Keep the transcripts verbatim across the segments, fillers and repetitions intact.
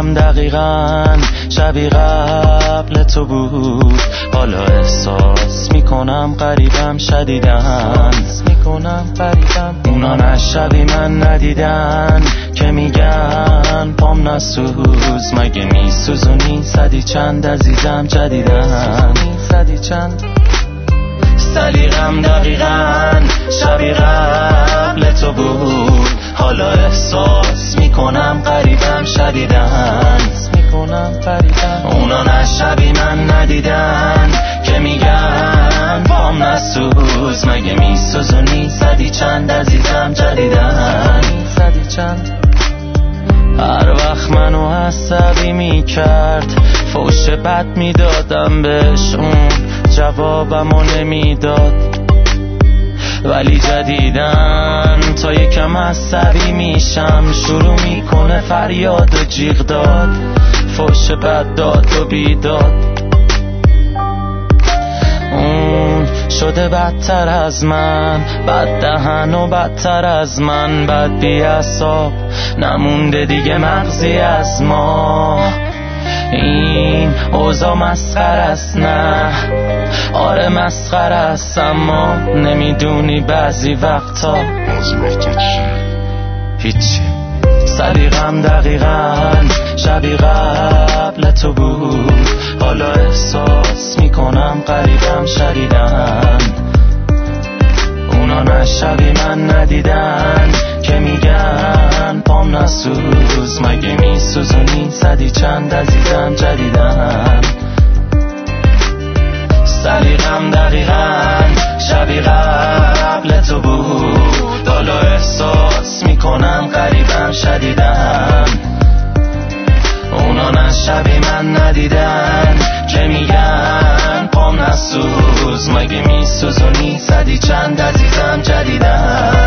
سلیقم دقیقاً شبیه قبل تو بود، حالا احساس میکنم قریبم شدیدن میکنم قریبم اونا نشبی من ندیدن که میگن پام نسوز، مگه میسوزونی صدی چند عزیزم جدیدن صدی چند سلیقم دقیقاً شبیه قبل تو بود، حالا احساس میکنم قریبم شدیدن میکنم قریبم اونا نشبی من ندیدن که میگن پام نسوز، مگه میسوزونی صدی چند عزیزم جدیدن صدی چند هر وقت منو عصبی میکرد فوش بد میدادم بهش، اون جوابمو نمیداد، ولی جدیدن تا یکم عصبی میشم شروع میکنه فریاد و جیغ داد، فوش بد داد و بیداد، اون شده بدتر از من، بد دهن و بدتر از من، بد بی عصاب نمونده دیگه مغزی از ما، این اوضاع مسخره است نه آره مسخره است، اما نمیدونی بعضی وقتا بعضی وقتا چی؟ هیچی سلیقم دقیقاً شبیه قبل تو بود، حالا احساس میکنم قریبم شدیدن اونا نشبی من ندیدن که میگن پام نسوز، مگه میسوزونی صدی چند عزیزم جدیدن سلیقم دقیقاً شبیه قبل تو بود، حالا احساس میکنم قریبم شدیدن اونا نشبی من ندیدن که میگن پام نسوز، مگه میسوزونی صدی چند عزیزم جدیدن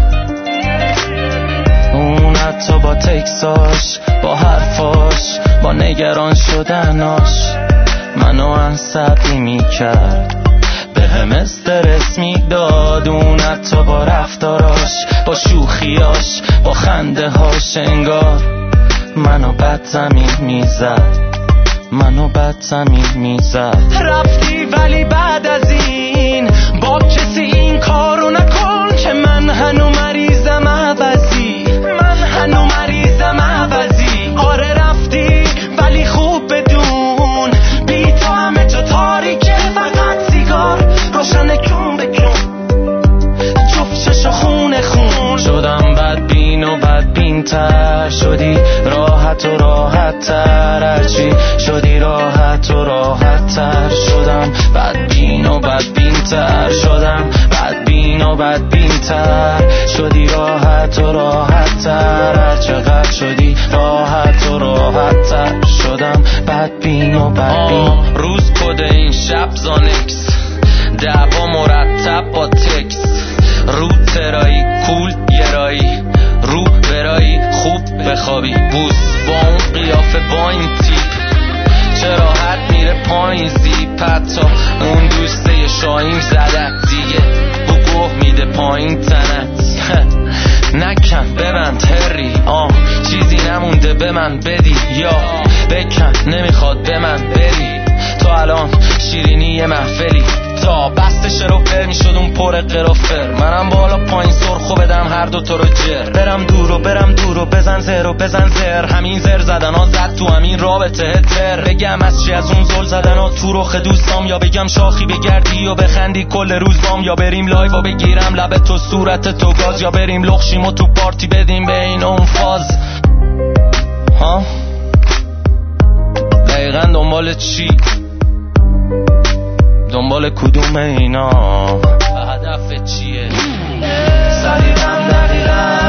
اون حتی با تکساش با حرفاش با نگران شدناش منو عصبی میکرد، به هم استرس میداد، اون حتی با رفتاراش با شوخیاش با خنده هاش انگار منو بد زمین میزد منو بد زمین میزد رفتی ولی بعد از این با کسی این کارو نکن که من هنو مریضم عوضی من هنو مریضم عوضی آره رفتی ولی خوب بدون بی تو همه جا تاریکه، فقط سیگار روشن کن بکن جفت چشا خونه خون شدم بدبین و بدبین تر شدی، راحت و راحت تر هرچی شدی راحت و راحت تر شدم، بدبین و بدبین تر شدم، بدبین و بدبین تر شدی راحت و راحت تر هر چقدر شدی راحت و راحت تر شدم، بدبین و بدبین روز کده این شب زانکس دعوا مرتب با تکس رو ترایی کول گرایی رو برایی خوب بخوابی بوس با اون قیافه با این تیپ چه راحت میره پایین زیپ، حتی اون دوسته شاهیم زدت دیگه بگوه میده پایین تنت نکن ببند هری آه چیزی نمونده به من بدی یا بکن نمیخواد به من بری، تو الان شیرینی محفلی تا بستش رو پر میشد اون پر قرافر، منم بالا پایین سرخو بدم هر دو تو رو جر، برم دور و برم دور و بزن زر و بزن زر، همین زر زدن ها زد تو همین رابطه تر، بگم از چی از اون زل زدن ها تو رخ دوستام، یا بگم شاخی بگردی و بخندی کل روز بام، یا بریم لایو و بگیرم لب تو صورت تو گاز، یا بریم لخشیم و تو پارتی بدیم به این اون فاز ها دقیقا دنبال چی؟ دنبال کدوم اینا؟ هدف چیه؟ سلیقم دقیقا